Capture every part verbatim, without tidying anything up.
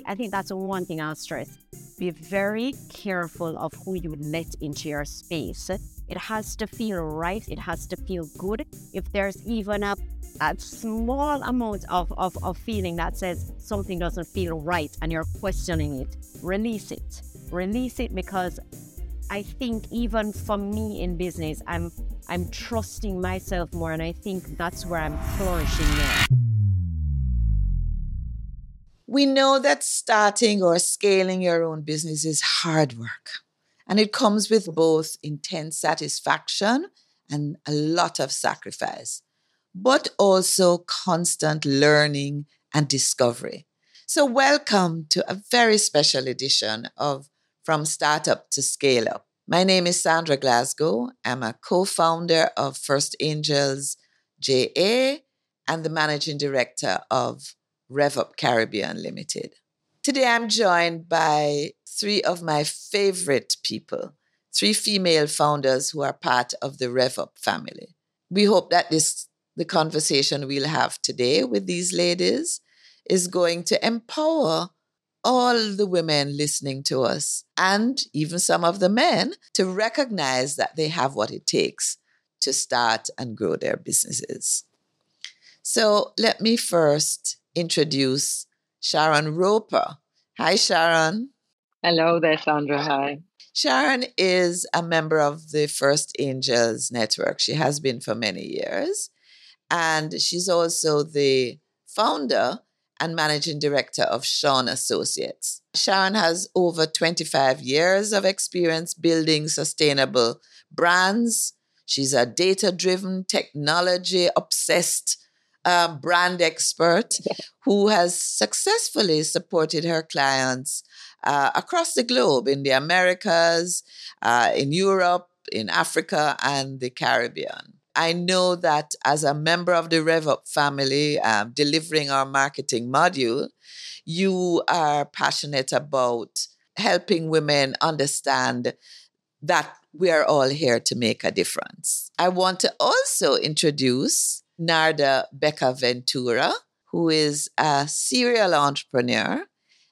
I think that's one thing I'll stress. Be very careful of who you let into your space. It has to feel right. It has to feel good. If there's even a, a small amount of, of, of feeling that says something doesn't feel right and you're questioning it, release it. Release it, because I think even for me in business, I'm I'm trusting myself more, and I think that's where I'm flourishing now. We know that starting or scaling your own business is hard work, and it comes with both intense satisfaction and a lot of sacrifice, but also constant learning and discovery. So welcome to a very special edition of From Startup to Scale Up. My name is Sandra Glasgow. I'm a co-founder of First Angels J A and the managing director of RevUp Caribbean Limited. Today I'm joined by three of my favorite people, three female founders who are part of the RevUp family. We hope that this the conversation we'll have today with these ladies is going to empower all the women listening to us, and even some of the men, to recognize that they have what it takes to start and grow their businesses. So let me first introduce Sharon Roper. Hi, Sharon. Hello there, Sandra. Hi. Sharon is a member of the First Angels Network. She has been for many years. And she's also the founder and managing director of Shawn Associates. Sharon has over twenty-five years of experience building sustainable brands. She's a data-driven, technology-obsessed uh, brand expert who has successfully supported her clients uh, across the globe, in the Americas, uh, in Europe, in Africa, and the Caribbean. I know that as a member of the RevUp family, um, delivering our marketing module, you are passionate about helping women understand that we are all here to make a difference. I want to also introduce Narda Becca Ventura, who is a serial entrepreneur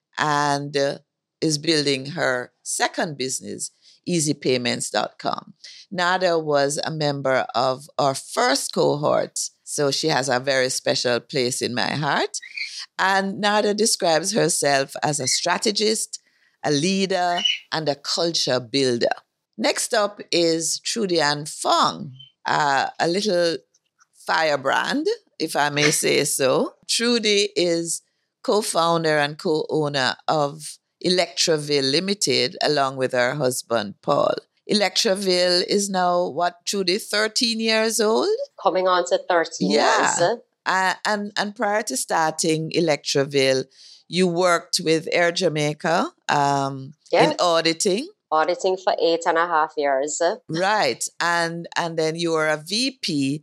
and uh, is building her second business, easy payments dot com. Nada was a member of our first cohort, so she has a very special place in my heart. And Nada describes herself as a strategist, a leader, and a culture builder. Next up is Trudy Ann Fong, uh, a little firebrand, if I may say so. Trudy is co-founder and co-owner of Electraville Limited, along with her husband, Paul. Electraville is now, what, Trudy, thirteen years old? Coming on to thirteen yeah. years. Uh, and, and prior to starting Electraville, you worked with Air Jamaica um, yeah. in auditing. Auditing for eight and a half years. Right. And, and then you were a V P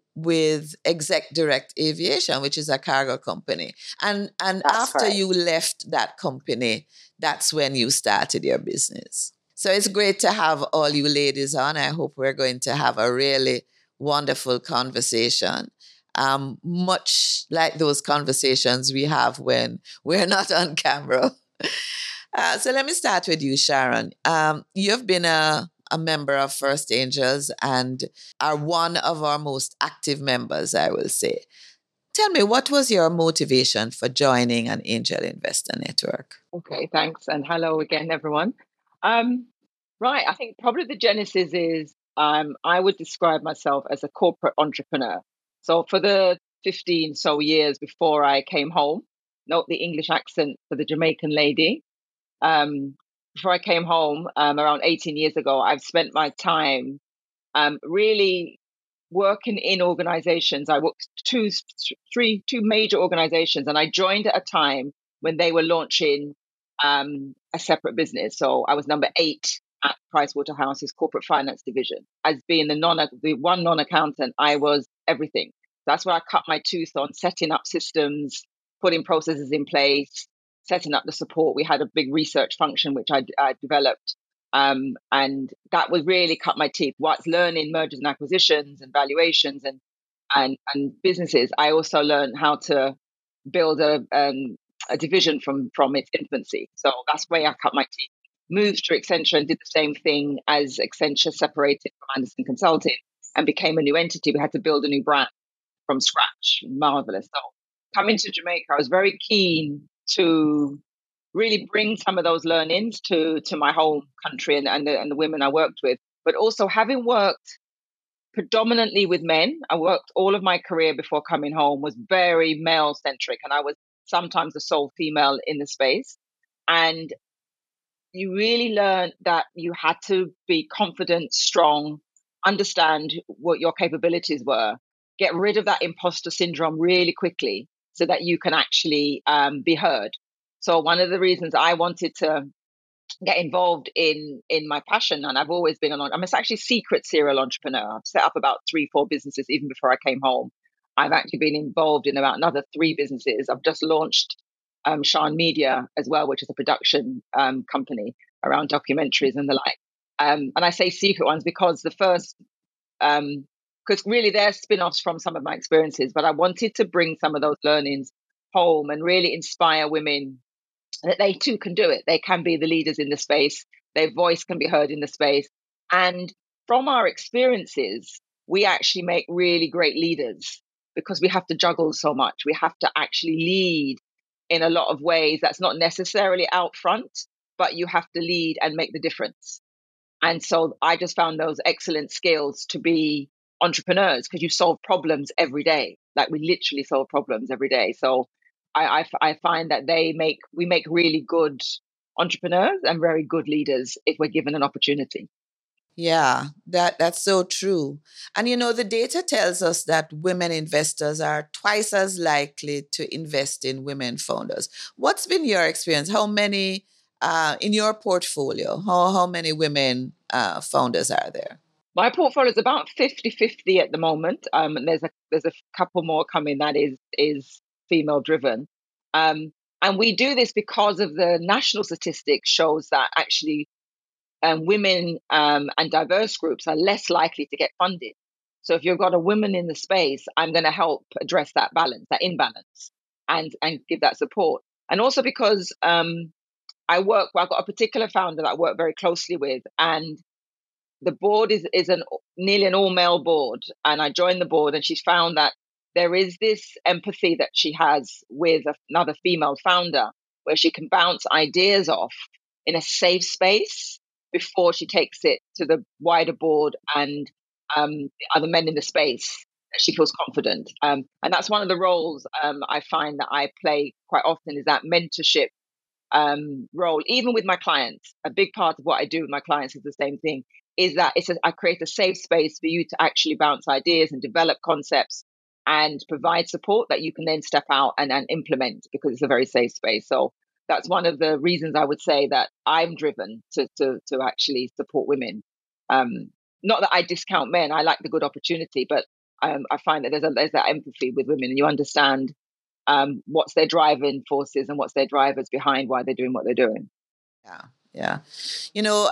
with Exec Direct Aviation, which is a cargo company. And and That's after correct. you left that company, that's when you started your business. So it's great to have all you ladies on. I hope we're going to have a really wonderful conversation. Um, much like those conversations we have when we're not on camera. uh, so let me start with you, Sharon. Um, you've been a a member of First Angels and are one of our most active members, I will say. Tell me, what was your motivation for joining an angel investor network? Okay, thanks. And hello again, everyone. Um, right, I think probably the genesis is um, I would describe myself as a corporate entrepreneur. So for the fifteen so years before I came home, note the English accent for the Jamaican lady, um, before I came home um, around eighteen years ago, I've spent my time um, really working in organizations. I worked two, three, two major organizations, and I joined at a time when they were launching um, a separate business. So I was number eight at Pricewaterhouse's corporate finance division. As being the non, the one non-accountant, I was everything. That's where I cut my tooth on setting up systems, putting processes in place, setting up the support. We had a big research function, which I, I developed. Um, and that would really cut my teeth. What's learning mergers and acquisitions and valuations and, and, and businesses. I also learned how to build a, um, a division from, from its infancy. So that's where I cut my teeth. Moved to Accenture and did the same thing as Accenture separated from Andersen Consulting and became a new entity. We had to build a new brand from scratch. Marvelous. So coming to Jamaica, I was very keen to really bring some of those learnings to, to my home country and, and, the, and the women I worked with. But also having worked predominantly with men, I worked all of my career before coming home was very male centric, and I was sometimes the sole female in the space. And you really learned that you had to be confident, strong, understand what your capabilities were, get rid of that imposter syndrome really quickly so that you can actually um, be heard. So one of the reasons I wanted to get involved in in my passion, and I've always been an I'm actually a secret serial entrepreneur. I've set up about three, four businesses even before I came home. I've actually been involved in about another three businesses. I've just launched um, Sean Media as well, which is a production um, company around documentaries and the like. Um, and I say secret ones because the first, because um, really they're spin-offs from some of my experiences, but I wanted to bring some of those learnings home and really inspire women that they too can do it. They can be the leaders in the space. Their voice can be heard in the space. And from our experiences, we actually make really great leaders because we have to juggle so much. We have to actually lead in a lot of ways that's not necessarily out front, but you have to lead and make the difference. And so I just found those excellent skills to be entrepreneurs because you solve problems every day. Like we literally solve problems every day. So I, I, I find that they make we make really good entrepreneurs and very good leaders if we're given an opportunity. Yeah, that, that's so true. And you know, the data tells us that women investors are twice as likely to invest in women founders. What's been your experience? How many uh, in your portfolio, how, how many women uh, founders are there? My portfolio is about fifty-fifty at the moment. Um, and there's a there's a couple more coming that is is female driven. Um, and we do this because of the national statistics shows that actually um, women um, and diverse groups are less likely to get funded. So if you've got a woman in the space, I'm going to help address that balance, that imbalance, and and give that support. And also because um, I work, well, I've got a particular founder that I work very closely with, and the board is, is an nearly an all-male board. And I joined the board and she's found that there is this empathy that she has with another female founder where she can bounce ideas off in a safe space before she takes it to the wider board and um, other men in the space. She feels confident. Um, and that's one of the roles um, I find that I play quite often is that mentorship um, role, even with my clients. A big part of what I do with my clients is the same thing. Is that it's a, I create a safe space for you to actually bounce ideas and develop concepts and provide support that you can then step out and, and implement because it's a very safe space. So that's one of the reasons I would say that I'm driven to to, to actually support women. Um, not that I discount men. I like the good opportunity, but um, I find that there's, a, there's that empathy with women and you understand um, what's their driving forces and what's their drivers behind why they're doing what they're doing. Yeah, yeah. You know,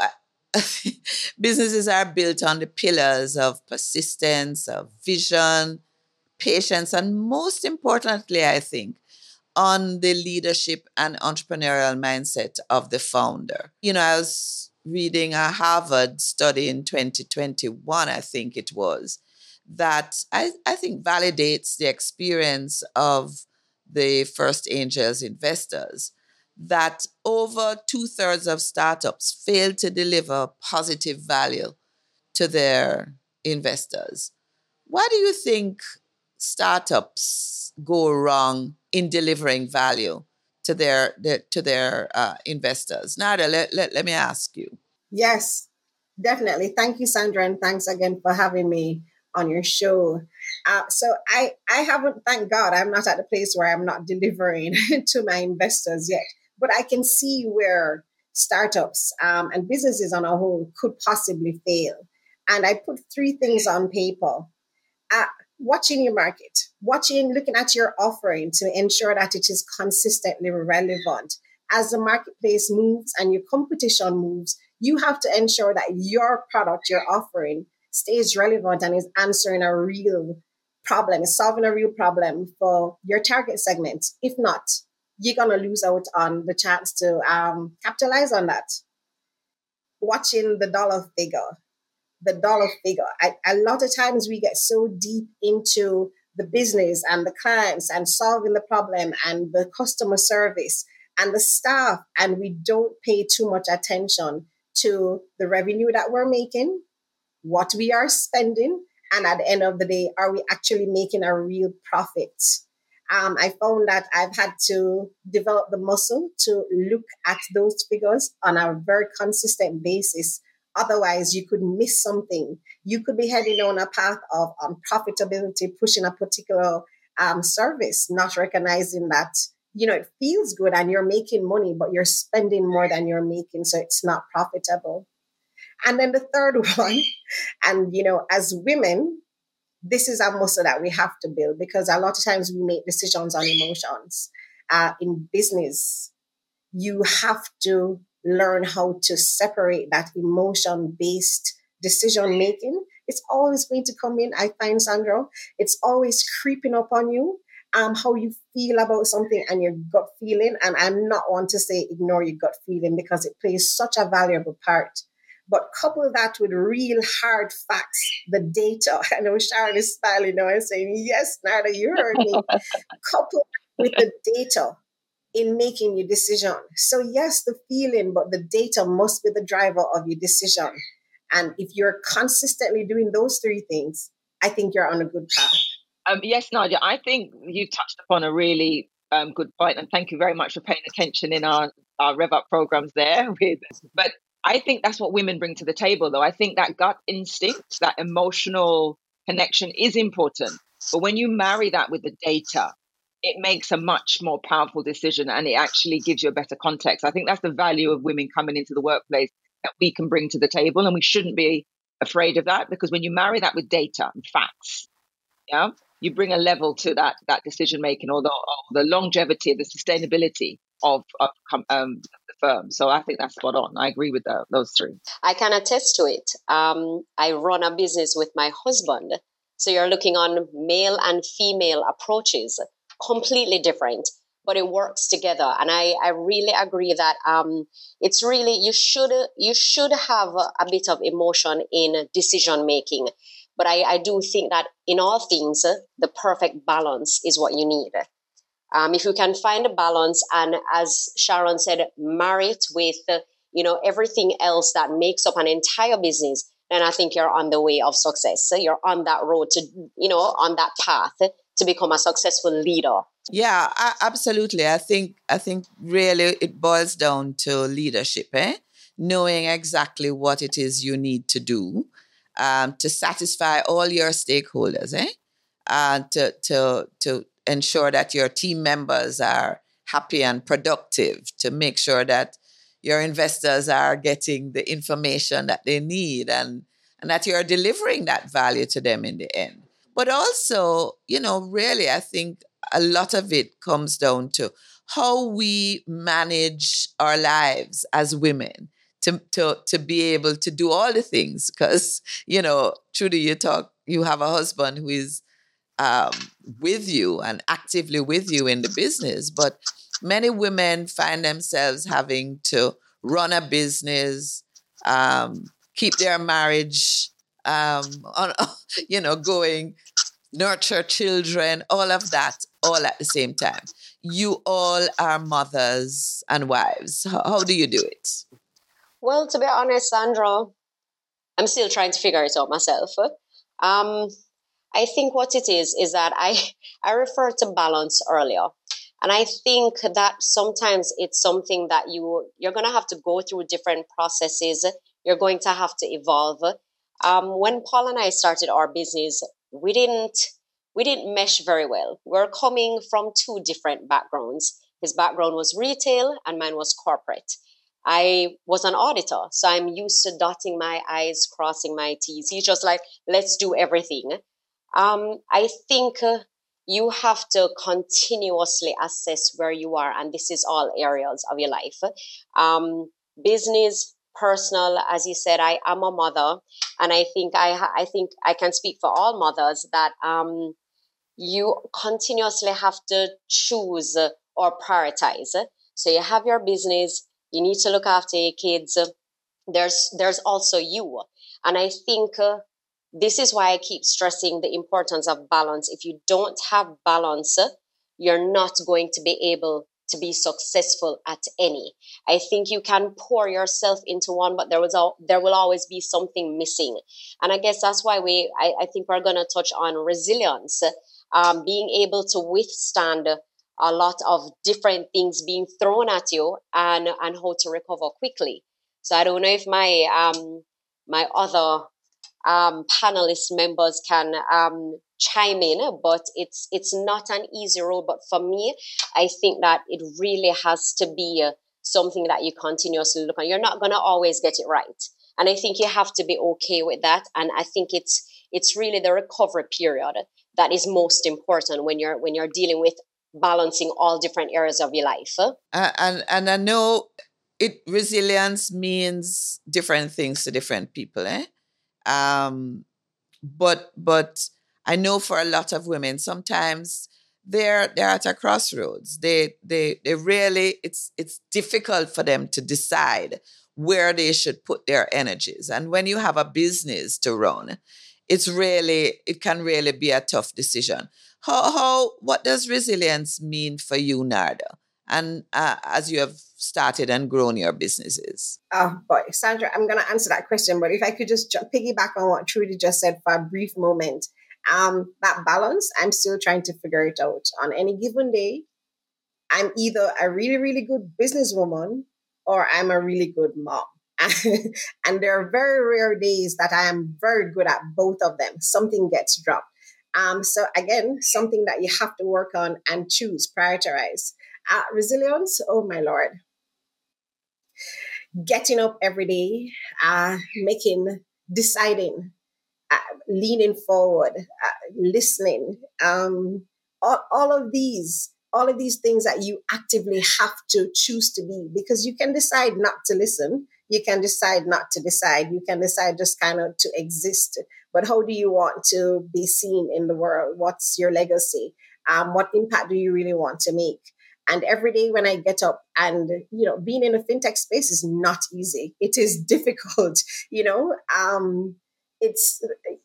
businesses are built on the pillars of persistence, of vision, patience, and most importantly, I think, on the leadership and entrepreneurial mindset of the founder. You know, I was reading a Harvard study in twenty twenty-one, I think it was, that I, I think validates the experience of the First Angels investors, that over two-thirds of startups fail to deliver positive value to their investors. Why do you think startups go wrong in delivering value to their, their to their uh, investors? Nada, let, let, let me ask you. Yes, definitely. Thank you, Sandra, and thanks again for having me on your show. Uh, so I, I haven't, thank God, I'm not at the place where I'm not delivering to my investors yet. But I can see where startups um, and businesses on a whole could possibly fail. And I put three things on paper. Uh, watching your market, watching, looking at your offering to ensure that it is consistently relevant. As the marketplace moves and your competition moves, you have to ensure that your product, your offering, stays relevant and is answering a real problem, is solving a real problem for your target segment. If not, you're going to lose out on the chance to um, capitalize on that. Watching the dollar figure, the dollar figure. I, a lot of times we get so deep into the business and the clients and solving the problem and the customer service and the staff, and we don't pay too much attention to the revenue that we're making, what we are spending, and at the end of the day, are we actually making a real profit? Um, I found that I've had to develop the muscle to look at those figures on a very consistent basis. Otherwise, you could miss something. You could be heading on a path of um, profitability, pushing a particular um, service, not recognizing that, you know, it feels good and you're making money, but you're spending more than you're making, so it's not profitable. And then the third one, and, you know, as women, this is a muscle that we have to build, because a lot of times we make decisions on emotions. Uh, in business, you have to learn how to separate that emotion-based decision making. It's always going to come in, I find, Sandra. It's always creeping up on you, um, how you feel about something and your gut feeling. And I'm not one to say ignore your gut feeling, because it plays such a valuable part. But couple that with real hard facts, the data. I know Sharon is smiling now and saying, yes, Narda, you heard me. Couple with the data in making your decision. So yes, the feeling, but the data must be the driver of your decision. And if you're consistently doing those three things, I think you're on a good path. Um, yes, Nadia, I think you touched upon a really um, good point, and thank you very much for paying attention in our, our Rev Up programs there. With, but I think that's what women bring to the table, though. I think that gut instinct, that emotional connection is important. But when you marry that with the data, it makes a much more powerful decision, and it actually gives you a better context. I think that's the value of women coming into the workplace that we can bring to the table, and we shouldn't be afraid of that, because when you marry that with data and facts, yeah, you bring a level to that that decision making, or the, or the longevity, the sustainability of, of um, the firm. So I think that's spot on. I agree with the, those three. I can attest to it. Um, I run a business with my husband. So you're looking on male and female approaches, completely different, but it works together. And I, I really agree that um, it's really, you should you should have a, a bit of emotion in decision making. But I, I do think that in all things, the perfect balance is what you need. Um, if you can find a balance, and as Sharon said, marry it with, uh, you know, everything else that makes up an entire business, then I think you're on the way of success. So you're on that road to, you know, on that path to become a successful leader. Yeah, I, absolutely. I think I think really it boils down to leadership, eh? Knowing exactly what it is you need to do um, to satisfy all your stakeholders, eh? Uh, to to to ensure that your team members are happy and productive, to make sure that your investors are getting the information that they need, and, and that you're delivering that value to them in the end. But also, you know, really, I think a lot of it comes down to how we manage our lives as women to, to, to be able to do all the things. Because, you know, Trudy, you talk, you have a husband who is Um, with you and actively with you in the business. But many women find themselves having to run a business, um, keep their marriage, um, on, you know, going, nurture children, all of that, all at the same time. You all are mothers and wives. How, how do you do it? Well, to be honest, Sandra, I'm still trying to figure it out myself. Um, I think what it is, is that I, I referred to balance earlier. And I think that sometimes it's something that you, you're going to have to go through different processes. You're going to have to evolve. Um, when Paul and I started our business, we didn't, we didn't mesh very well. We're coming from two different backgrounds. His background was retail and mine was corporate. I was an auditor, so I'm used to dotting my I's, crossing my T's. He's just like, let's do everything. Um, I think uh, you have to continuously assess where you are, and this is all areas of your life. Um, business, personal, as you said, I am a mother, and I think I ha- I think I can speak for all mothers that um, you continuously have to choose or prioritize. So you have your business, you need to look after your kids. There's there's also you. And I think uh, this is why I keep stressing the importance of balance. If you don't have balance, you're not going to be able to be successful at any. I think you can pour yourself into one, but there was al- there will always be something missing. And I guess that's why we I, I think we're going to touch on resilience, um, being able to withstand a lot of different things being thrown at you, and and how to recover quickly. So I don't know if my um my other um, panelist members can um, chime in, but it's it's not an easy road. But for me, I think that it really has to be uh, something that you continuously look on. You're not going to always get it right, and I think you have to be okay with that. And I think it's it's really the recovery period that is most important when you're when you're dealing with balancing all different areas of your life. Uh, and and I know it resilience means different things to different people, eh? Um, but but I know for a lot of women, sometimes they're they're at a crossroads. They they they really it's it's difficult for them to decide where they should put their energies. And when you have a business to run, it's really it can really be a tough decision. How how what does resilience mean for you, Narda? And uh, as you have started and grown your businesses? Oh boy, Sandra, I'm going to answer that question, but if I could just ju- piggyback on what Trudy just said for a brief moment, um, that balance, I'm still trying to figure it out. On any given day, I'm either a really, really good businesswoman or I'm a really good mom. And there are very rare days that I am very good at both of them. Something gets dropped. Um, so again, something that you have to work on and choose, prioritize. Uh, resilience, oh my Lord. Getting up every day, uh, making, deciding, uh, leaning forward, uh, listening, um, all, all of these, all of these things that you actively have to choose to be, because you can decide not to listen. You can decide not to decide. You can decide just kind of to exist. But how do you want to be seen in the world? What's your legacy? Um, what impact do you really want to make? And every day when I get up, and, you know, being in a fintech space is not easy. It is difficult, you know, um, it's,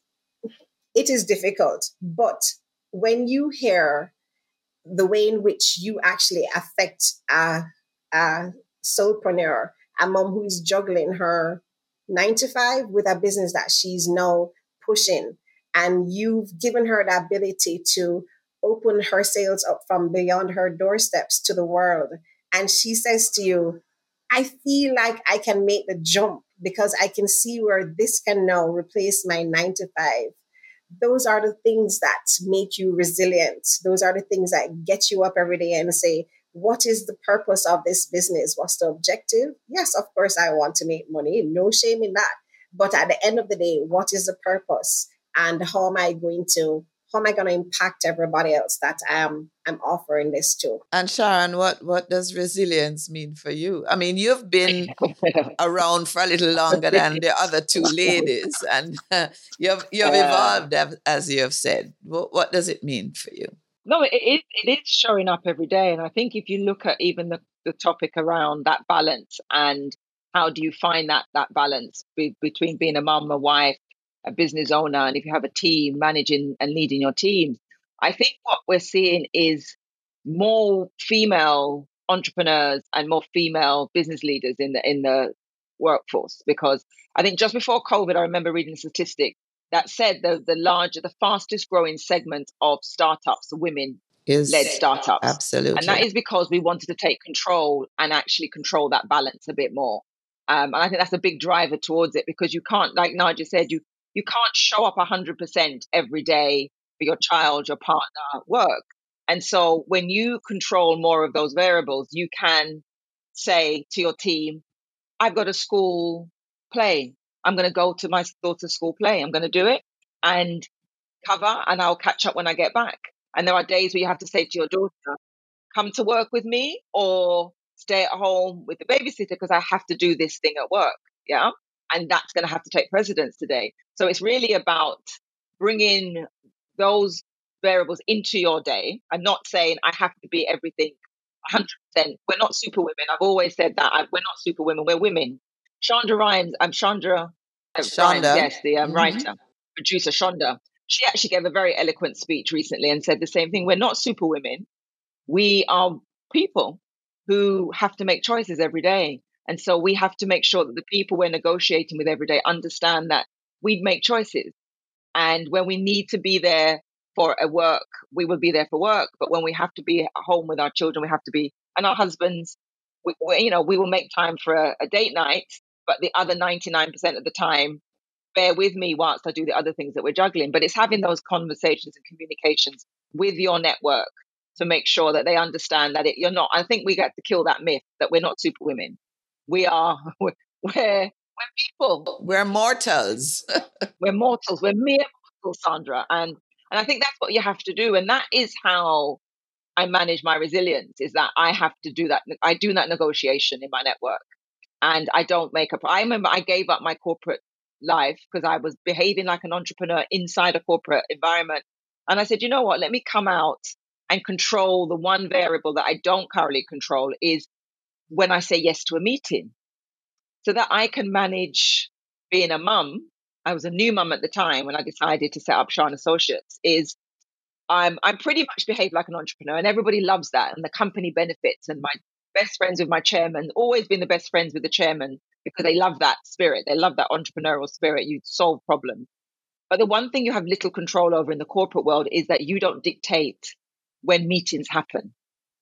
it is difficult. But when you hear the way in which you actually affect a, a soulpreneur, a mom who is juggling her nine to five with a business that she's now pushing, and you've given her the ability to open her sales up from beyond her doorsteps to the world. And she says to you, I feel like I can make the jump because I can see where this can now replace my nine to five. Those are the things that make you resilient. Those are the things that get you up every day and say, what is the purpose of this business? What's the objective? Yes, of course, I want to make money. No shame in that. But at the end of the day, what is the purpose? And how am I going to, how am I going to impact everybody else that I'm, I'm offering this to? And Sharon, what, what does resilience mean for you? I mean, you've been around for a little longer than the other two ladies, and uh, you've you've evolved, as you have said. What, what does it mean for you? No, it, it it is showing up every day. And I think if you look at even the, the topic around that balance and how do you find that that balance be, between being a mom, a wife, a business owner, and if you have a team, managing and leading your team, I think what we're seeing is more female entrepreneurs and more female business leaders in the in the workforce. Because I think just before COVID, I remember reading a statistic that said the the larger, the fastest growing segment of startups, women Is led startups. Absolutely. And that is because we wanted to take control and actually control that balance a bit more. Um, and I think that's a big driver towards it, because you can't, like Nadia said, you you can't show up one hundred percent every day for your child, your partner, work. And so when you control more of those variables, you can say to your team, I've got a school play. I'm going to go to my daughter's school play. I'm going to do it and cover, and I'll catch up when I get back. And there are days where you have to say to your daughter, come to work with me or stay at home with the babysitter because I have to do this thing at work. Yeah. And that's going to have to take precedence today. So it's really about bringing those variables into your day and not saying I have to be everything hundred percent. We're not super women. I've always said that. I, we're not super women. We're women. Shonda Rhimes. I'm Shonda uh, Rhimes. Shonda. Yes, the um, Mhm. writer, producer Shonda. She actually gave a very eloquent speech recently and said the same thing. We're not super women. We are people who have to make choices every day. And so we have to make sure that the people we're negotiating with every day understand that we make choices. And when we need to be there for a work, we will be there for work. But when we have to be at home with our children, we have to be, and our husbands, we, we, you know, we will make time for a, a date night, but the other ninety-nine percent of the time, bear with me whilst I do the other things that we're juggling. But it's having those conversations and communications with your network to make sure that they understand that it, you're not. I think we got to kill that myth that we're not super women. We are. We're we're, we're people. We're mortals. We're mortals. We're mere mortals, Sandra. And and I think that's what you have to do. And that is how I manage my resilience. Is that I have to do that. I do that negotiation in my network, and I don't make up. I remember I gave up my corporate life because I was behaving like an entrepreneur inside a corporate environment. And I said, you know what? Let me come out and control the one variable that I don't currently control is when I say yes to a meeting, so that I can manage being a mum. I was a new mum at the time when I decided to set up Sean Associates. Is I'm I'm pretty much behave like an entrepreneur, and everybody loves that, and the company benefits. And my best friends with my chairman, always been the best friends with the chairman because they love that spirit. They love that entrepreneurial spirit. You solve problems. But the one thing you have little control over in the corporate world is that you don't dictate when meetings happen.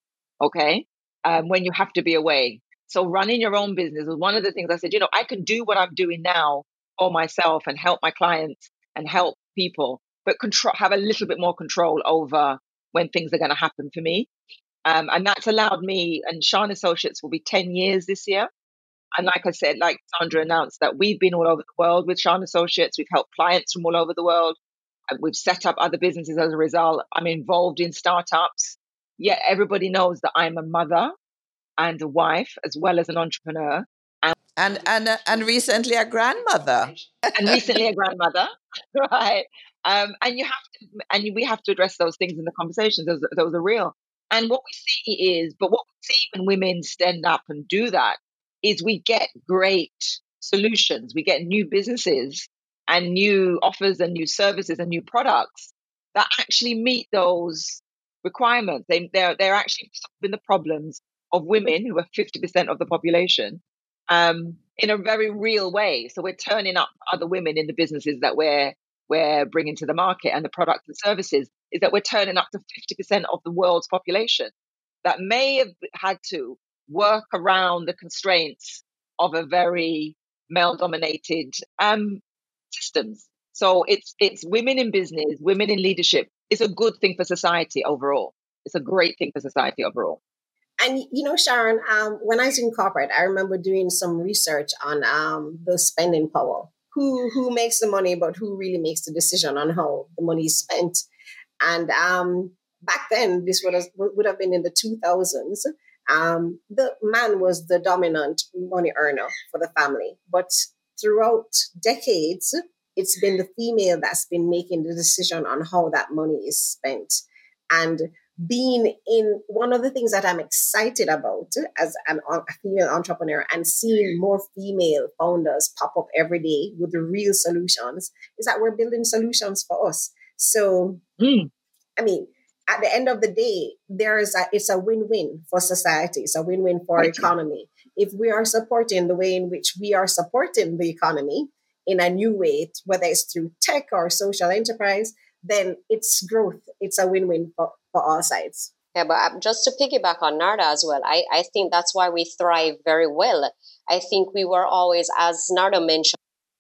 Okay, um, when you have to be away. So running your own business was one of the things I said, you know, I can do what I'm doing now for myself and help my clients and help people, but control, have a little bit more control over when things are going to happen for me. Um, and that's allowed me, and Sean Associates will be ten years this year. And like I said, like Sandra announced, that we've been all over the world with Sean Associates. We've helped clients from all over the world. And we've set up other businesses as a result. I'm involved in startups. Yet everybody knows that I'm a mother and a wife as well as an entrepreneur. And And and uh, and recently a grandmother. and recently a grandmother, right? Um, and you have to, and we have to address those things in the conversations. Those, those are real. And what we see is, but what we see when women stand up and do that is we get great solutions. We get new businesses and new offers and new services and new products that actually meet those requirements. They, they're, they're actually solving the problems of women who are fifty percent of the population um, in a very real way. So we're turning up other women in the businesses that we're, we're bringing to the market, and the products and services is that we're turning up to fifty percent of the world's population that may have had to work around the constraints of a very male-dominated um, systems. So it's it's women in business, women in leadership. It's a good thing for society overall. It's a great thing for society overall. And you know, Sharon, um, when I was in corporate, I remember doing some research on um, the spending power. Who who makes the money, but who really makes the decision on how the money is spent? And um, back then, this would have, would have been in the two thousands. Um, the man was the dominant money earner for the family. But throughout decades, it's been the female that's been making the decision on how that money is spent. And being in one of the things that I'm excited about as an, a female entrepreneur and seeing more female founders pop up every day with the real solutions is that we're building solutions for us. So, Mm. I mean, at the end of the day, there is a, it's a win-win for society. It's a win-win for our economy. If we are supporting the way in which we are supporting the economy in a new way, whether it's through tech or social enterprise, then it's growth. It's a win-win for, for all sides. Yeah, but um, just to piggyback on Narda as well, I, I think that's why we thrive very well. I think we were always, as Narda mentioned,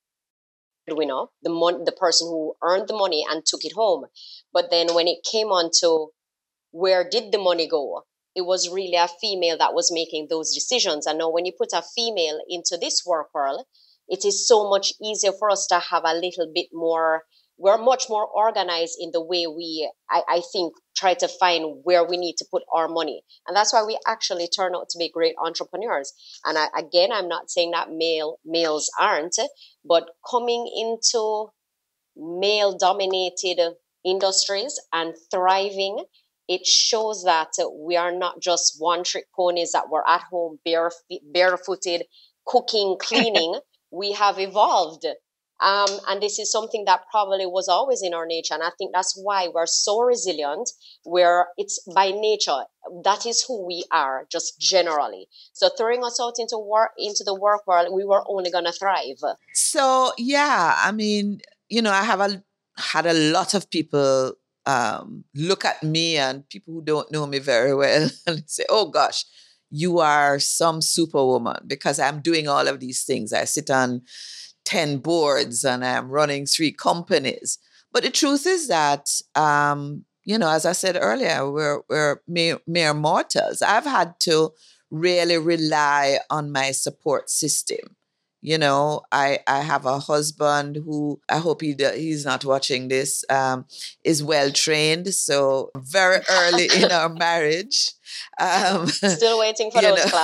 we know the mon- the person who earned the money and took it home. But then when it came on to where did the money go, it was really a female that was making those decisions. And now when you put a female into this work world, it is so much easier for us to have a little bit more, we're much more organized in the way we, I, I think, try to find where we need to put our money. And that's why we actually turn out to be great entrepreneurs. And I, again, I'm not saying that male males aren't, but coming into male-dominated industries and thriving it shows that we are not just one trick ponies that were at home bare, barefooted, cooking, cleaning. We have evolved. Um, and this is something that probably was always in our nature. And I think that's why we're so resilient, where it's by nature. That is who we are, just generally. So throwing us out into work, into the work world, we were only going to thrive. So, yeah, I mean, you know, I have a, had a lot of people um, look at me, and people who don't know me very well and say, oh, gosh, you are some superwoman, because I'm doing all of these things. I sit on ten boards and I'm running three companies. But the truth is that, um, you know, as I said earlier, we're, we're mere, mere mortals. I've had to really rely on my support system. You know, I, I have a husband who, I hope he he's not watching this, um, is well trained. So very early in our marriage. Um, Still waiting for those know,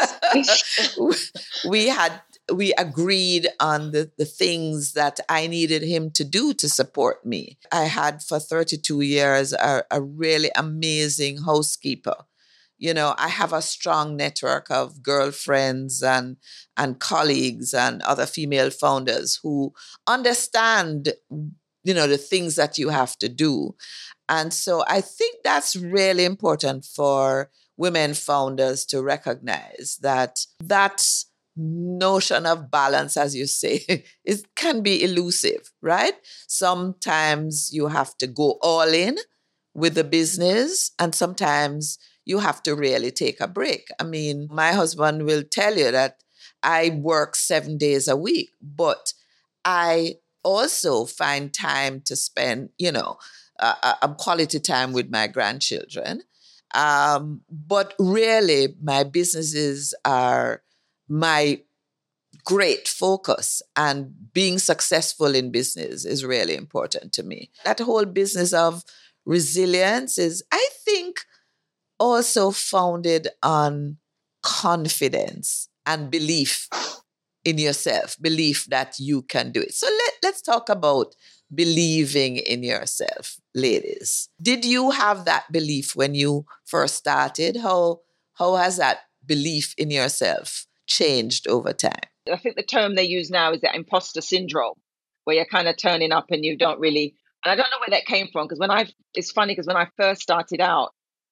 classes. we had we agreed on the, the things that I needed him to do to support me. I had for thirty-two years a, a really amazing housekeeper. You know, I have a strong network of girlfriends and, and colleagues and other female founders who understand, you know, the things that you have to do. And so I think that's really important for women founders to recognize that that's notion of balance, as you say, it can be elusive, right? Sometimes you have to go all in with the business, and sometimes you have to really take a break. I mean, my husband will tell you that I work seven days a week, but I also find time to spend, you know, a, a quality time with my grandchildren. Um, but really, my businesses are my great focus, and being successful in business is really important to me. That whole business of resilience is, I think, also founded on confidence and belief in yourself, belief that you can do it. So let, let's talk about believing in yourself, ladies. Did you have that belief when you first started? How, how has that belief in yourself changed over time? I think the term they use now is the imposter syndrome, where you're kind of turning up and you don't really, and I don't know where that came from, because when I, it's funny because when I first started out,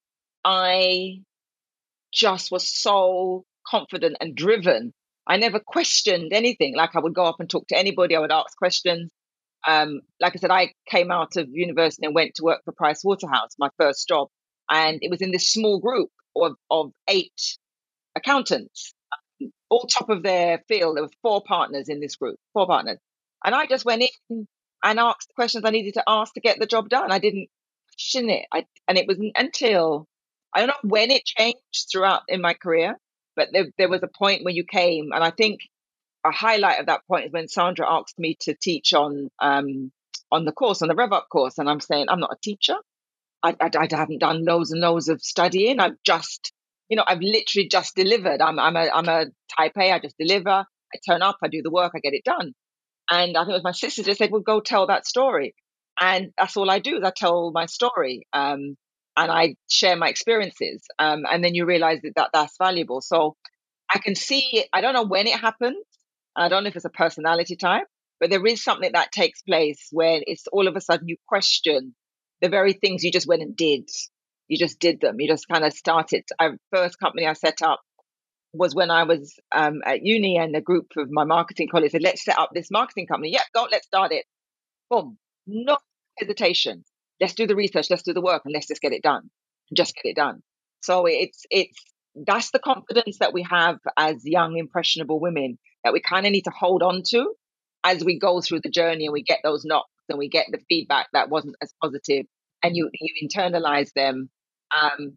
I just was so confident and driven. I never questioned anything. Like I would go up and talk to anybody. I would ask questions. Um, like I said, I came out of university and went to work for Price Waterhouse, my first job. And it was in this small group of, of eight accountants, all top of their field. There were four partners in this group, four partners. And I just went in and asked the questions I needed to ask to get the job done. I didn't question it. I, and it wasn't until, I don't know when it changed throughout in my career, but there, there was a point when you came, and I think a highlight of that point is when Sandra asked me to teach on um, on the course, on the Rev Up course. And I'm saying, I'm not a teacher. I, I, I haven't done loads and loads of studying. I've just, you know, I've literally just delivered. I'm, I'm a, I'm a type A. I just deliver. I turn up, I do the work, I get it done. And I think it was my sister that said, well, go tell that story. And that's all I do is I tell my story. Um, and I share my experiences. Um, and then you realize that, that that's valuable. So I can see, I don't know when it happened. I don't know if it's a personality type, but there is something that takes place when it's all of a sudden you question the very things you just went and did. You just did them. You just kind of started. Our first company I set up was when I was um, at uni, and a group of my marketing colleagues said, let's set up this marketing company. Yeah, go, let's start it. Boom. No hesitation. Let's do the research. Let's do the work, and let's just get it done. Just get it done. So it's, it's, that's the confidence that we have as young, impressionable women that we kind of need to hold on to as we go through the journey, and we get those knocks and we get the feedback that wasn't as positive, and you, you internalize them. Um,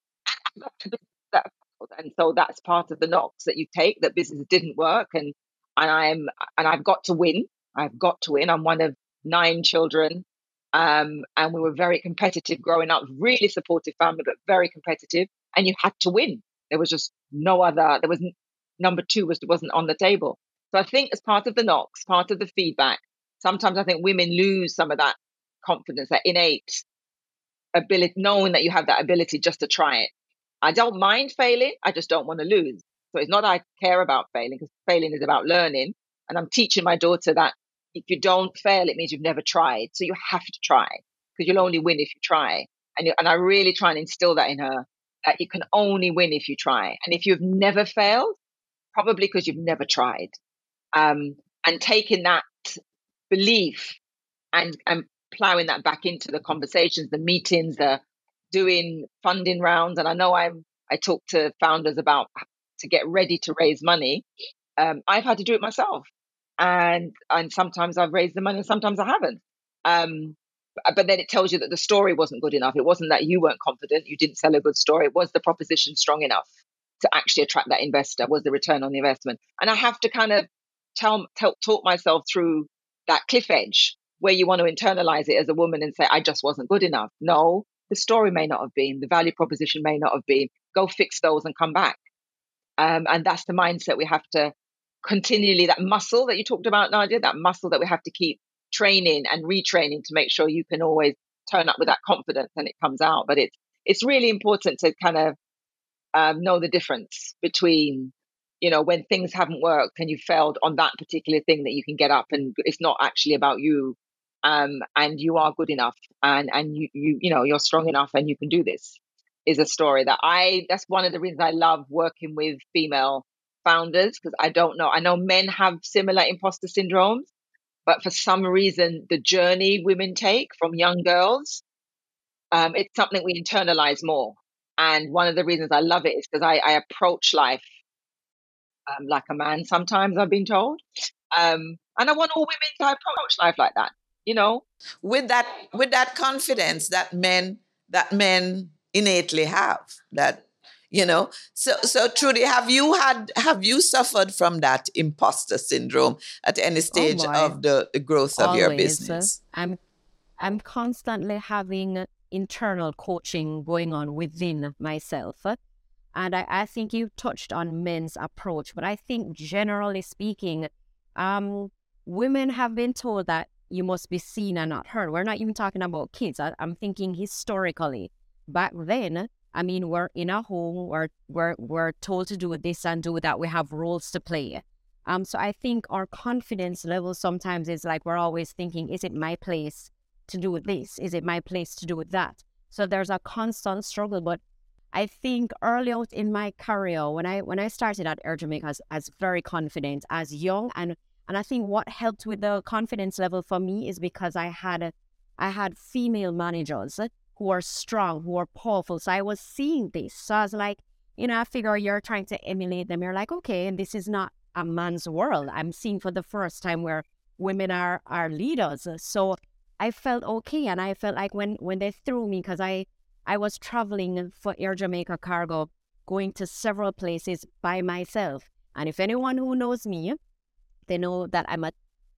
and so that's part of the knocks that you take, that business didn't work. And, and I'm, and I've got to win. I've got to win. I'm one of nine children. Um, and we were very competitive growing up, really supportive family, but very competitive. And you had to win. There was just no other, there was number two was, wasn't on the table. So I think as part of the knocks, part of the feedback, sometimes I think women lose some of that confidence, that innate ability, knowing that you have that ability just to try it. I don't mind failing. I just don't want to lose. So it's not that I care about failing, because failing is about learning. And I'm teaching my daughter that if you don't fail, it means you've never tried. So you have to try, because you'll only win if you try. And, you, and I really try and instill that in her, that you can only win if you try. And if you've never failed, probably because you've never tried. Um, and taking that belief and, and plowing that back into the conversations, the meetings, the doing funding rounds. And I know I'm, I talk to founders about to get ready to raise money. Um, I've had to do it myself. And, and sometimes I've raised the money and sometimes I haven't. Um, but then it tells you that the story wasn't good enough. It wasn't that you weren't confident. You didn't sell a good story. It was the proposition strong enough to actually attract that investor, was the return on the investment. And I have to kind of tell, tell talk myself through that cliff edge where you want to internalize it as a woman and say, I just wasn't good enough. No, the story may not have been, the value proposition may not have been. Go fix those and come back. Um, and that's the mindset we have to continually, that muscle that you talked about, Nadia, that muscle that we have to keep training and retraining to make sure you can always turn up with that confidence and it comes out. But it's it's really important to kind of um, know the difference between, you know, when things haven't worked and you failed on that particular thing, that you can get up and it's not actually about you, um, and you are good enough and and you you you know you're strong enough and you can do this, is a story that I that's one of the reasons I love working with female founders, because I don't know I know men have similar imposter syndromes, but for some reason the journey women take from young girls, um, it's something we internalize more. And one of the reasons I love it is because I, I approach life um, like a man sometimes, I've been told. Um, and I want all women to approach life like that, you know? With that with that confidence that men that men innately have. That, you know. So so Trudy, have you had have you suffered from that imposter syndrome at any stage Oh of the, the growth of your Always. business? I'm I'm constantly having internal coaching going on within myself. And I, I think you touched on men's approach, but I think generally speaking, um, women have been told that you must be seen and not heard. We're not even talking about kids. I, I'm thinking historically. Back then, I mean, we're in a home, we're, we're, we're told to do this and do that. We have roles to play. Um, so I think our confidence level sometimes is like we're always thinking, is it my place to do this? Is it my place to do that? So there's a constant struggle. But I think early out in my career, when I when I started at Air Jamaica as, as very confident, as young, and and I think what helped with the confidence level for me is because I had I had female managers who are strong, who are powerful. So I was seeing this. So I was like, you know, I figure you're trying to emulate them. You're like, okay, and this is not a man's world. I'm seeing for the first time where women are are leaders. So I felt okay, and I felt like when when they threw me, because I I was traveling for Air Jamaica Cargo, going to several places by myself. And if anyone who knows me, they know that I'm a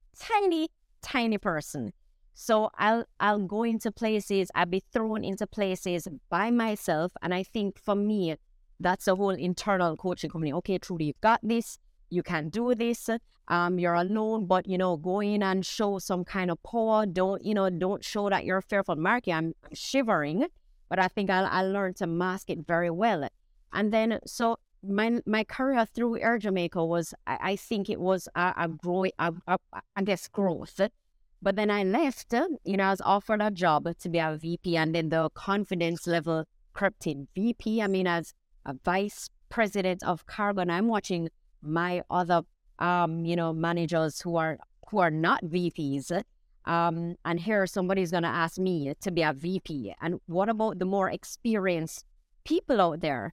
tiny, tiny person. So I'll I'll go into places, I'll be thrown into places by myself. And I think for me, that's a whole internal coaching company. Okay, Trudy, you've got this. You can do this. Um, you're alone, but, you know, go in and show some kind of power. Don't, you know, don't show that you're fearful. Marky, I'm shivering, but I think I'll, I'll learn to mask it very well. And then, so my my career through Air Jamaica was, I, I think it was a, a growing, a, a, I guess, growth. But then I left, you know, I was offered a job to be a V P, and then the confidence level crept in. V P, I mean, as a vice president of cargo, and I'm watching my other, um, you know, managers who are who are not V Ps. Um, and here somebody's going to ask me to be a V P. And what about the more experienced people out there?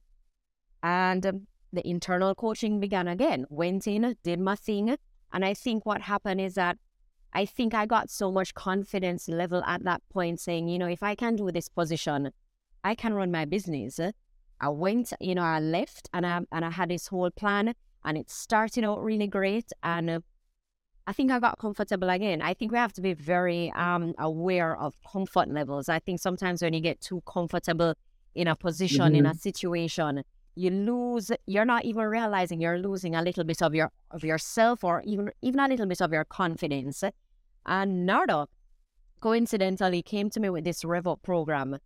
And um, the internal coaching began again. Went in, did my thing. And I think what happened is that I think I got so much confidence level at that point saying, you know, if I can do this position, I can run my business. I went, you know, I left and I, and I had this whole plan, and it started out really great. And uh, I think I got comfortable again. I think we have to be very um, aware of comfort levels. I think sometimes when you get too comfortable in a position, mm-hmm. in a situation, you lose, you're not even realizing you're losing a little bit of your of yourself, or even, even a little bit of your confidence. And Nardo coincidentally came to me with this Rev Up program.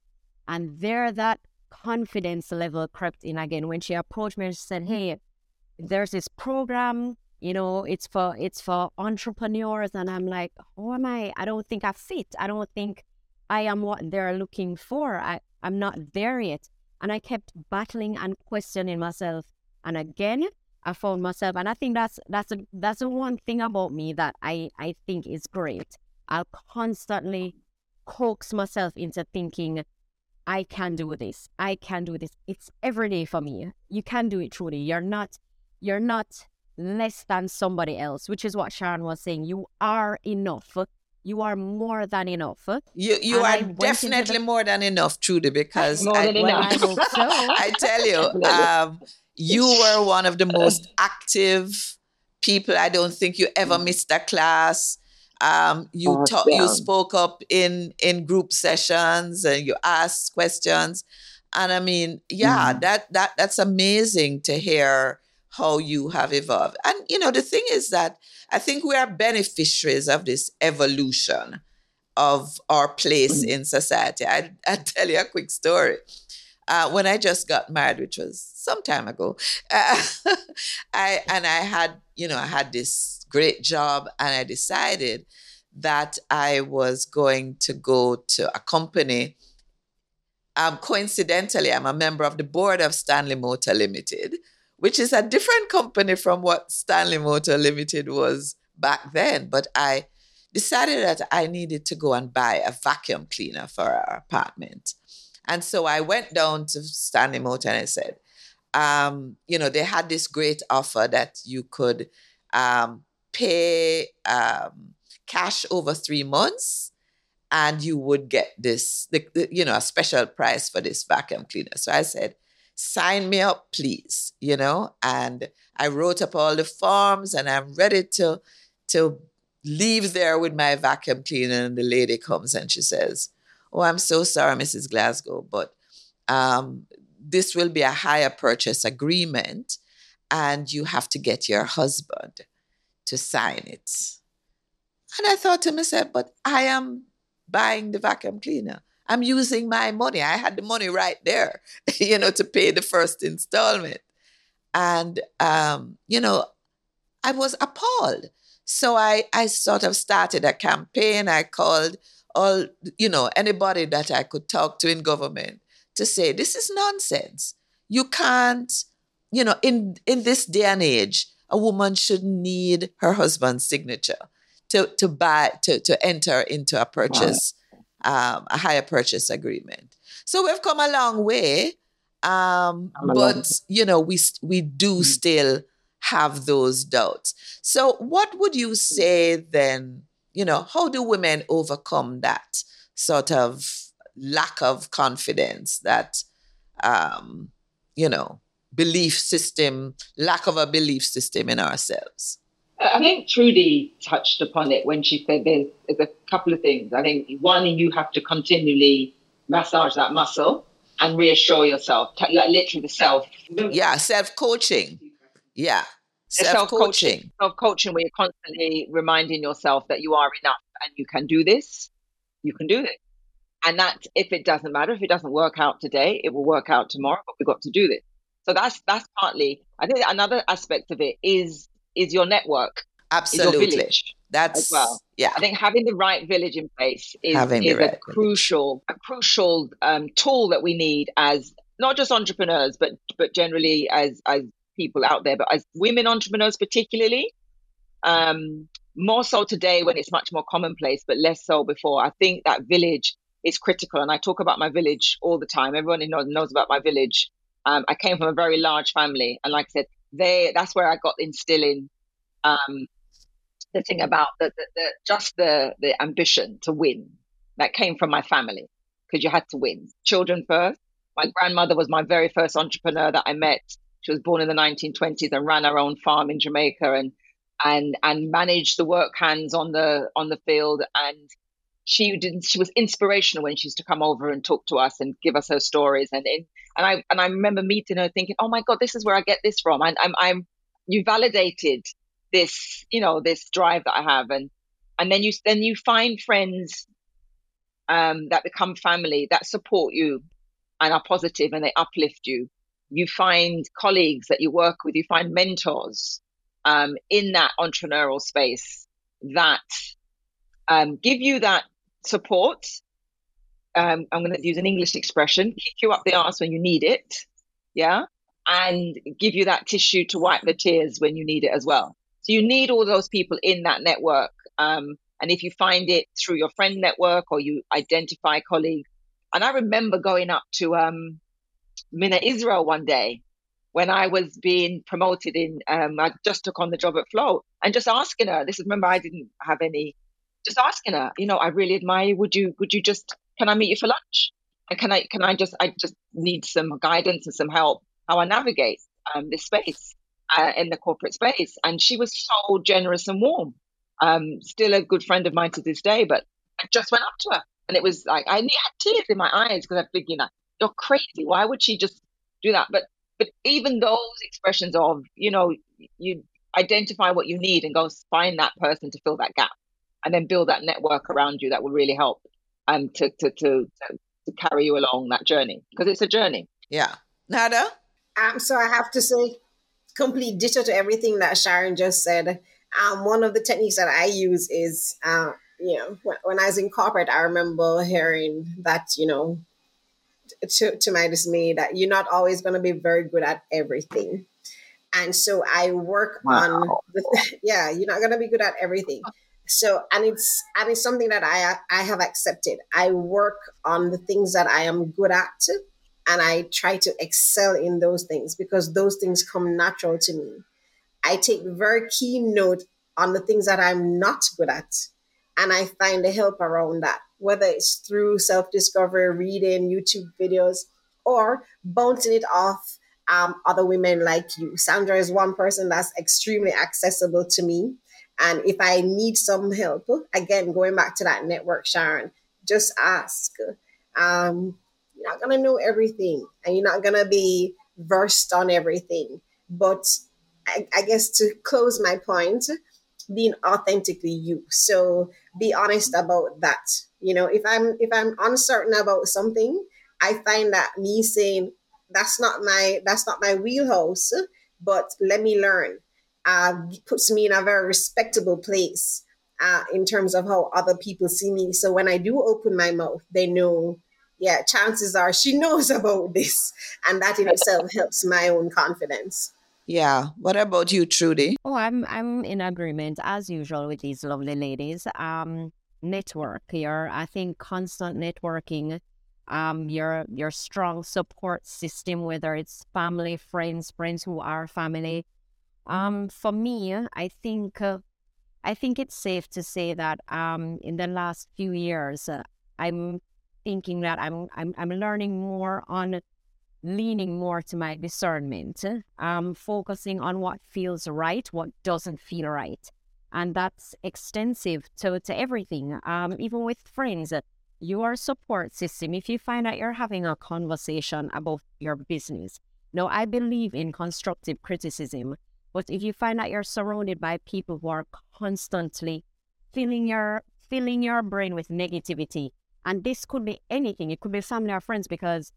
And there that confidence level crept in again when she approached me and she said, hey, there's this program, you know, it's for it's for entrepreneurs. And I'm like, who am I? I don't think I fit. I don't think I am what they're looking for. I, I'm not there yet. And I kept battling and questioning myself. And again, I found myself, and I think that's that's a, that's the one thing about me that I, I think is great. I'll constantly coax myself into thinking, I can do this. I can do this. It's every day for me. You can do it, Trudy. You're not, you're not less than somebody else, which is what Sharon was saying. You are enough. You are more than enough. You you And are definitely the... more than enough, Trudy, because more I, than well, enough. I hope so. I tell you, um, you were one of the most active people. I don't think you ever missed a class. Um, you Oh, ta- yeah. you spoke up in, in group sessions and you asked questions. And I mean, yeah, Mm. that that that's amazing to hear how you have evolved. And, you know, the thing is that I think we are beneficiaries of this evolution of our place Mm. in society. I, I'll tell you a quick story. Uh, when I just got married, which was some time ago, uh, I and I had, you know, I had this great job, and I decided that I was going to go to a company. Um, coincidentally, I'm a member of the board of Stanley Motor Limited, which is a different company from what Stanley Motor Limited was back then. But I decided that I needed to go and buy a vacuum cleaner for our apartment. And so I went down to Stanley Motor and I said, um, you know, they had this great offer that you could um, pay um, cash over three months and you would get this, the, the, you know, a special price for this vacuum cleaner. So I said, sign me up, please, you know, and I wrote up all the forms and I'm ready to, to leave there with my vacuum cleaner. And the lady comes and she says, oh, I'm so sorry, Missus Glasgow, but um, this will be a hire purchase agreement and you have to get your husband to sign it. And I thought to myself, but I am buying the vacuum cleaner. I'm using my money. I had the money right there, you know, to pay the first installment. And, um, you know, I was appalled. So I, I sort of started a campaign. I called all, you know, anybody that I could talk to in government to say, this is nonsense. You can't, you know, in, in this day and age, a woman should need her husband's signature to, to buy, to, to enter into a purchase, um, a hire purchase agreement. So we've come a long way. Um, but, you know, we, we do still have those doubts. So what would you say then, you know, how do women overcome that sort of lack of confidence, that, um, you know, belief system, lack of a belief system in ourselves? I think Trudy touched upon it when she said there's, there's a couple of things. I think one, you have to continually massage that muscle and reassure yourself, like literally the self. Yeah, self-coaching. Yeah, self-coaching. Self-coaching where you're constantly reminding yourself that you are enough and you can do this. You can do this. And that if it doesn't matter, if it doesn't work out today, it will work out tomorrow, but we've got to do this. So that's that's partly, I think another aspect of it is is your network. Absolutely. Is your village that's as well. Yeah. I think having the right village in place is, is right a crucial, a crucial um, tool that we need as not just entrepreneurs, but but generally as as people out there, but as women entrepreneurs particularly. Um, more so today when it's much more commonplace, but less so before. I think that village is critical. And I talk about my village all the time. Everyone knows, knows about my village. Um, I came from a very large family. And like I said, they that's where I got instilling um, the thing about the, the, the just the, the ambition to win that came from my family, because you had to win. Children first. My grandmother was my very first entrepreneur that I met. She was born in the nineteen twenties and ran her own farm in Jamaica and and and managed the work hands on the on the field. And she didn't she was inspirational when she used to come over and talk to us and give us her stories. And in, and I and I remember meeting her thinking, oh my God, this is where I get this from. And I'm I'm you validated this, you know, this drive that I have. And and then you then you find friends um that become family that support you and are positive and they uplift you. You find colleagues that you work with, you find mentors um, in that entrepreneurial space that um, give you that support. Um, I'm going to use an English expression, kick you up the arse when you need it. Yeah. And give you that tissue to wipe the tears when you need it as well. So you need all those people in that network. Um, and if you find it through your friend network or you identify colleagues. And I remember going up to um, Mina Israel one day when I was being promoted in, um, I just took on the job at Flow, and just asking her, this is, remember, I didn't have any, just asking her, you know, I really admire you. Would you, would you just, can I meet you for lunch? And can I, can I just, I just need some guidance and some help how I navigate um, this space uh, in the corporate space. And she was so generous and warm. Um, still a good friend of mine to this day, but I just went up to her and it was like, I had tears in my eyes because I'm thinking, like, you're crazy. Why would she just do that? But, but even those expressions of, you know, you identify what you need and go find that person to fill that gap and then build that network around you that will really help um, to, to, to, to, to carry you along that journey, because it's a journey. Yeah. Nada? Um, so I have to say, complete ditto to everything that Sharon just said. Um, one of the techniques that I use is, uh, you know, when, when I was in corporate, I remember hearing that, you know, to, to my dismay, that you're not always going to be very good at everything. And so I work wow. on, the, yeah, you're not going to be good at everything. So, and it's, and it's something that I, I have accepted. I work on the things that I am good at, and I try to excel in those things because those things come natural to me. I take very keen note on the things that I'm not good at, and I find the help around that, whether it's through self-discovery, reading, YouTube videos, or bouncing it off um, other women like you. Sandra is one person that's extremely accessible to me. And if I need some help, again, going back to that network, Sharon, just ask. Um, You're not going to know everything and you're not going to be versed on everything. But I, I guess to close my point, being authentically you. So be honest about that. You know, if I'm if I'm uncertain about something, I find that me saying that's not my that's not my wheelhouse, but let me learn, uh, puts me in a very respectable place uh, in terms of how other people see me. So when I do open my mouth, they know, yeah, chances are she knows about this. And that in itself helps my own confidence. Yeah. What about you, Trudy? Oh, I'm I'm in agreement as usual with these lovely ladies. Um, network, your I think constant networking, um, your your strong support system, whether it's family, friends, friends who are family. Um, for me, I think uh, I think it's safe to say that um, in the last few years, uh, I'm thinking that I'm I'm I'm learning more on leaning more to my discernment, um, focusing on what feels right, what doesn't feel right. And that's extensive to, to everything, um, even with friends. Your support system, if you find that you're having a conversation about your business. Now, I believe in constructive criticism, but if you find that you're surrounded by people who are constantly filling your filling your brain with negativity, and this could be anything, it could be family or friends, because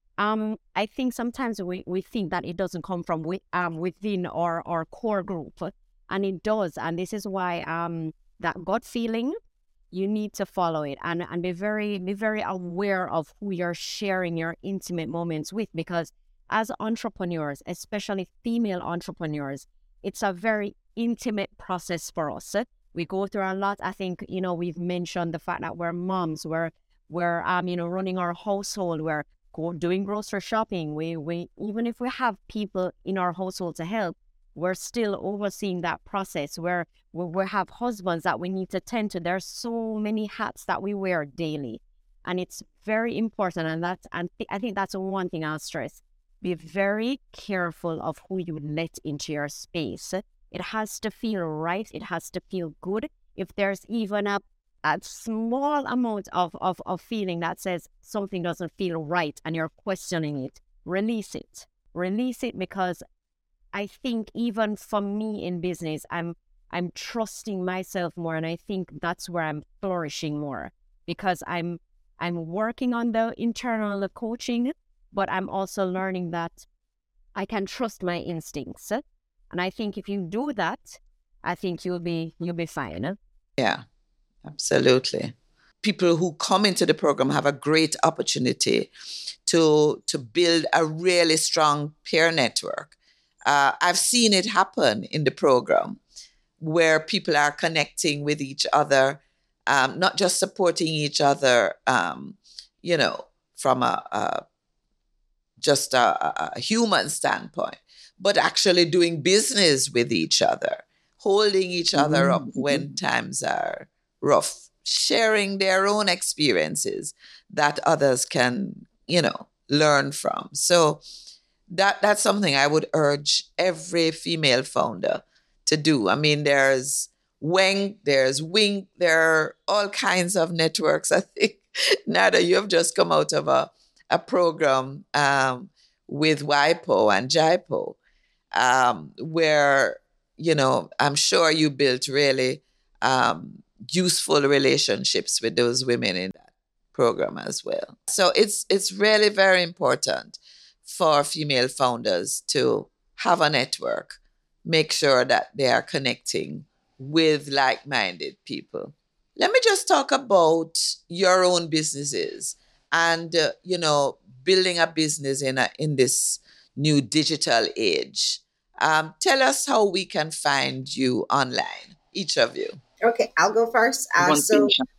Um, I think sometimes we, we think that it doesn't come from wi- um, within our, our core group, and it does. And this is why um, that gut feeling, you need to follow it and, and be very be very aware of who you're sharing your intimate moments with, because as entrepreneurs, especially female entrepreneurs, it's a very intimate process for us. We go through a lot. I think, you know, we've mentioned the fact that we're moms, we're, we're um, you know, running our household, we're doing grocery shopping. We we even if we have people in our household to help, we're still overseeing that process. Where we, we have husbands that we need to tend to. There's so many hats that we wear daily, and it's very important. And that's and th- I think that's one thing I'll stress: be very careful of who you let into your space. It has to feel right. It has to feel good. If there's even a a small amount of, of, of feeling that says something doesn't feel right and you're questioning it, release it. Release it, because I think even for me in business, I'm I'm trusting myself more, and I think that's where I'm flourishing more, because I'm I'm working on the internal coaching, but I'm also learning that I can trust my instincts. And I think if you do that, I think you'll be you'll be fine. Yeah, absolutely. People who come into the program have a great opportunity to, to build a really strong peer network. Uh, I've seen it happen in the program where people are connecting with each other, um, not just supporting each other, um, you know, from a, a just a, a human standpoint, but actually doing business with each other, holding each other up when times are rough, sharing their own experiences that others can, you know, learn from. So that that's something I would urge every female founder to do. I mean, there's Weng, there's Wink, there are all kinds of networks. I think, Nada, you have just come out of a, a program um, with WIPO and JIPO, um, where, you know, I'm sure you built really um, useful relationships with those women in that program as well. So it's it's really very important for female founders to have a network, make sure that they are connecting with like-minded people. Let me just talk about your own businesses and, uh, you know, building a business in a, in this new digital age. Um, tell us how we can find you online, each of you. Okay, I'll go first. Uh, One so, thing,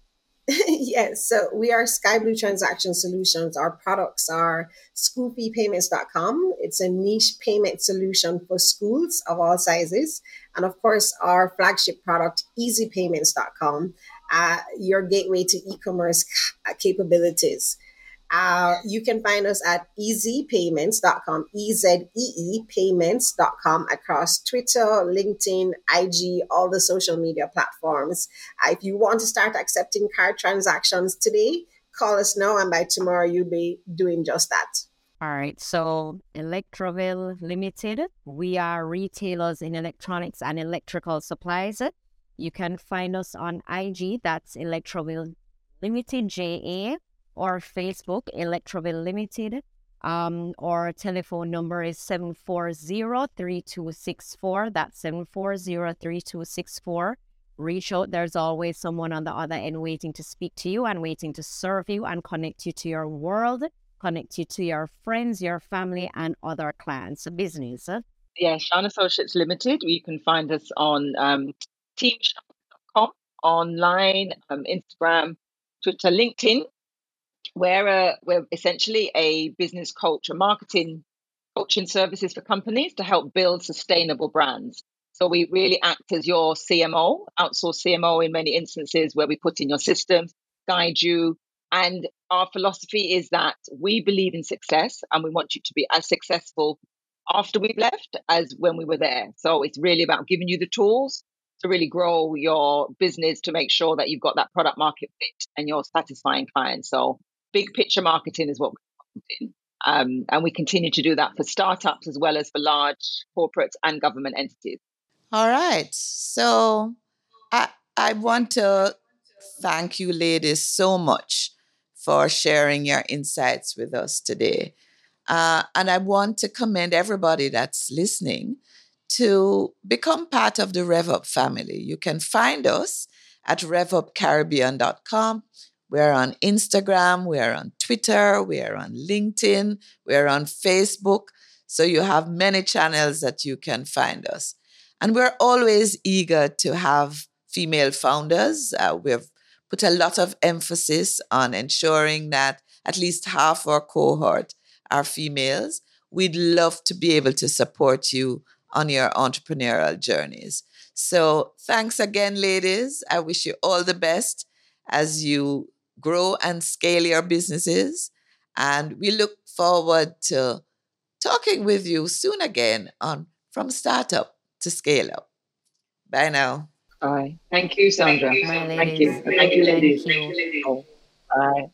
yes, so we are Sky Blue Transaction Solutions. Our products are school fee payments dot com. It's a niche payment solution for schools of all sizes. And of course, our flagship product, easy payments dot com, uh, your gateway to e-commerce c- capabilities. Uh, you can find us at easy payments dot com, E Z E E payments dot com across Twitter, LinkedIn, I G, all the social media platforms. Uh, if you want to start accepting card transactions today, call us now, and by tomorrow you'll be doing just that. All right. So Electroville Limited, we are retailers in electronics and electrical supplies. You can find us on I G, that's Electroville Limited, J A, or Facebook, Electroville Limited. Um, our telephone number is seven four zero, three two six four. That's seven four zero, three two six four. Reach out. There's always someone on the other end waiting to speak to you and waiting to serve you and connect you to your world, connect you to your friends, your family, and other clients, business. Yeah, Shine Associates Limited. You can find us on um, team shine dot com, online, um, Instagram, Twitter, LinkedIn. We're, a, we're essentially a business coach, a marketing coaching services for companies to help build sustainable brands. So we really act as your C M O, outsourced C M O in many instances, where we put in your systems, guide you. And our philosophy is that we believe in success and we want you to be as successful after we've left as when we were there. So it's really about giving you the tools to really grow your business, to make sure that you've got that product market fit and you're satisfying clients. So big picture marketing is what we're doing. Um, and we continue to do that for startups as well as for large corporates and government entities. All right. So I I want to thank you, ladies, so much for sharing your insights with us today. Uh, and I want to commend everybody that's listening to become part of the RevUp family. You can find us at rev up caribbean dot com. We're on Instagram, we're on Twitter, we're on LinkedIn, we're on Facebook. So you have many channels that you can find us. And we're always eager to have female founders. Uh, we've put a lot of emphasis on ensuring that at least half our cohort are females. We'd love to be able to support you on your entrepreneurial journeys. So thanks again, ladies. I wish you all the best as you grow and scale your businesses. And we look forward to talking with you soon again on From Startup to Scale Up. Bye now. Bye. Thank you, Sandra. Bye, Thank you. ladies. Thank you, ladies. Thank you. Bye.